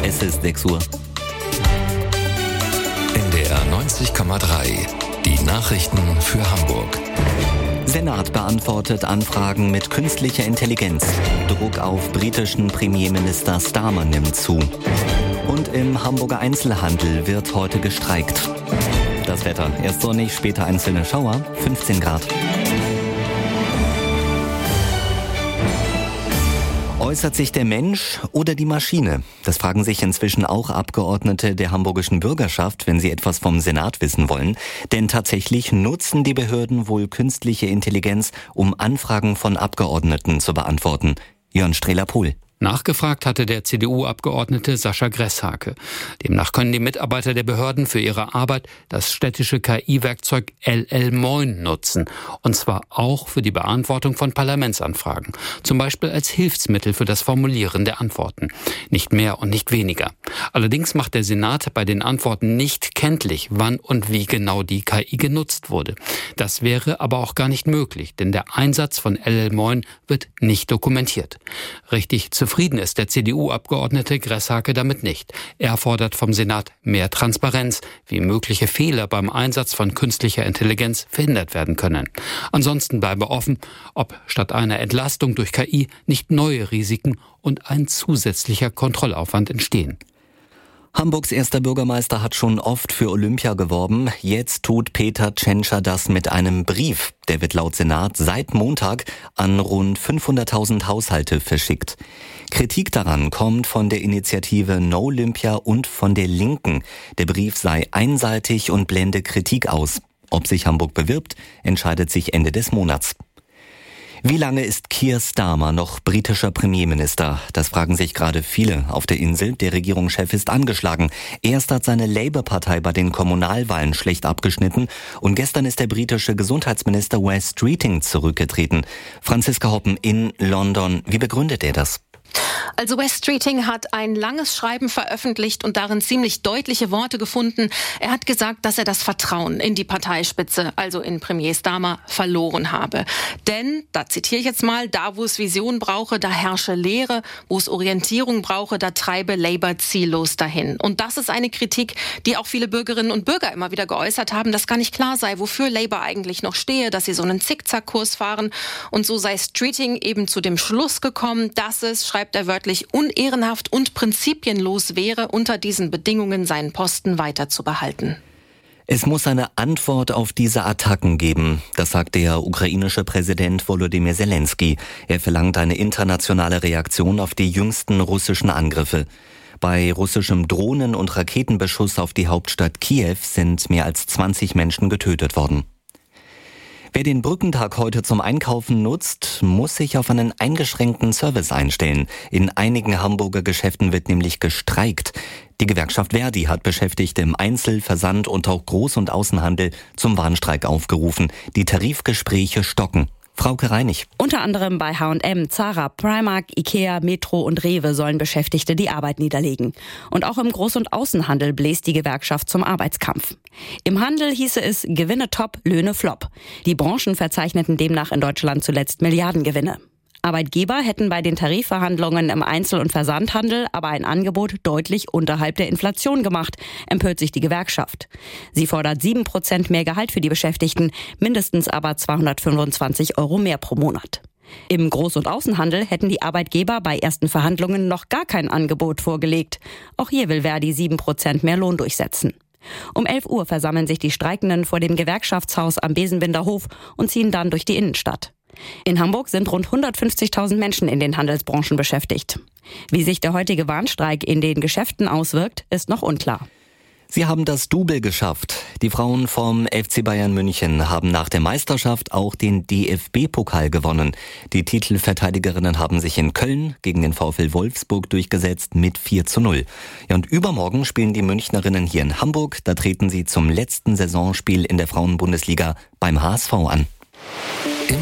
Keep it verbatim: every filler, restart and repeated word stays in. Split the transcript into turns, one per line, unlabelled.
Es ist sechs Uhr.
N D R neunzig Komma drei. Die Nachrichten für Hamburg.
Senat beantwortet Anfragen mit künstlicher Intelligenz. Druck auf britischen Premierminister Starmer nimmt zu. Und im Hamburger Einzelhandel wird heute gestreikt. Das Wetter: erst sonnig, später einzelne Schauer, fünfzehn Grad. Äußert sich der Mensch oder die Maschine? Das fragen sich inzwischen auch Abgeordnete der hamburgischen Bürgerschaft, wenn sie etwas vom Senat wissen wollen. Denn tatsächlich nutzen die Behörden wohl künstliche Intelligenz, um Anfragen von Abgeordneten zu beantworten. Jörn Strehler-Pohl.
Nachgefragt hatte der C D U-Abgeordnete Sascha Gresshake. Demnach können die Mitarbeiter der Behörden für ihre Arbeit das städtische K I-Werkzeug L L Moin nutzen. Und zwar auch für die Beantwortung von Parlamentsanfragen. Zum Beispiel als Hilfsmittel für das Formulieren der Antworten. Nicht mehr und nicht weniger. Allerdings macht der Senat bei den Antworten nicht kenntlich, wann und wie genau die K I genutzt wurde. Das wäre aber auch gar nicht möglich, denn der Einsatz von L L Moin wird nicht dokumentiert. Richtig zu Zufrieden ist der C D U-Abgeordnete Gresshake damit nicht. Er fordert vom Senat mehr Transparenz, wie mögliche Fehler beim Einsatz von künstlicher Intelligenz verhindert werden können. Ansonsten bleibe offen, ob statt einer Entlastung durch K I nicht neue Risiken und ein zusätzlicher Kontrollaufwand entstehen.
Hamburgs erster Bürgermeister hat schon oft für Olympia geworben. Jetzt tut Peter Tschentscher das mit einem Brief. Der wird laut Senat seit Montag an rund fünfhunderttausend Haushalte verschickt. Kritik daran kommt von der Initiative No Olympia und von der Linken. Der Brief sei einseitig und blende Kritik aus. Ob sich Hamburg bewirbt, entscheidet sich Ende des Monats. Wie lange ist Keir Starmer noch britischer Premierminister? Das fragen sich gerade viele auf der Insel. Der Regierungschef ist angeschlagen. Erst hat seine Labour-Partei bei den Kommunalwahlen schlecht abgeschnitten und gestern ist der britische Gesundheitsminister Wes Streeting zurückgetreten. Franziska Hoppen in London. Wie begründet er das?
Also Wes Streeting hat ein langes Schreiben veröffentlicht und darin ziemlich deutliche Worte gefunden. Er hat gesagt, dass er das Vertrauen in die Parteispitze, also in Premier Starmer, verloren habe. Denn, da zitiere ich jetzt mal, da wo es Vision brauche, da herrsche Leere, wo es Orientierung brauche, da treibe Labour ziellos dahin. Und das ist eine Kritik, die auch viele Bürgerinnen und Bürger immer wieder geäußert haben, dass gar nicht klar sei, wofür Labour eigentlich noch stehe, dass sie so einen Zickzackkurs fahren. Und so sei Streeting eben zu dem Schluss gekommen, dass es, schreibt er wörtlich, unehrenhaft und prinzipienlos wäre, unter diesen Bedingungen seinen Posten weiter zu behalten.
Es muss eine Antwort auf diese Attacken geben, das sagt der ukrainische Präsident Volodymyr Zelensky. Er verlangt eine internationale Reaktion auf die jüngsten russischen Angriffe. Bei russischem Drohnen- und Raketenbeschuss auf die Hauptstadt Kiew sind mehr als zwanzig Menschen getötet worden. Wer den Brückentag heute zum Einkaufen nutzt, muss sich auf einen eingeschränkten Service einstellen. In einigen Hamburger Geschäften wird nämlich gestreikt. Die Gewerkschaft Verdi hat Beschäftigte im Einzel-, Versand- und auch Groß- und Außenhandel zum Warnstreik aufgerufen. Die Tarifgespräche stocken. Frauke Reinig.
Unter anderem bei H und M, Zara, Primark, Ikea, Metro und Rewe sollen Beschäftigte die Arbeit niederlegen. Und auch im Groß- und Außenhandel bläst die Gewerkschaft zum Arbeitskampf. Im Handel hieße es Gewinne top, Löhne flop. Die Branchen verzeichneten demnach in Deutschland zuletzt Milliardengewinne. Arbeitgeber hätten bei den Tarifverhandlungen im Einzel- und Versandhandel aber ein Angebot deutlich unterhalb der Inflation gemacht, empört sich die Gewerkschaft. Sie fordert sieben Prozent mehr Gehalt für die Beschäftigten, mindestens aber zweihundertfünfundzwanzig Euro mehr pro Monat. Im Groß- und Außenhandel hätten die Arbeitgeber bei ersten Verhandlungen noch gar kein Angebot vorgelegt. Auch hier will Verdi sieben Prozent mehr Lohn durchsetzen. Um elf Uhr versammeln sich die Streikenden vor dem Gewerkschaftshaus am Besenbinder Hof und ziehen dann durch die Innenstadt. In Hamburg sind rund hundertfünfzigtausend Menschen in den Handelsbranchen beschäftigt. Wie sich der heutige Warnstreik in den Geschäften auswirkt, ist noch unklar.
Sie haben das Double geschafft. Die Frauen vom F C Bayern München haben nach der Meisterschaft auch den D F B-Pokal gewonnen. Die Titelverteidigerinnen haben sich in Köln gegen den VfL Wolfsburg durchgesetzt mit vier zu null. Ja, und übermorgen spielen die Münchnerinnen hier in Hamburg. Da treten sie zum letzten Saisonspiel in der Frauenbundesliga beim H S V an.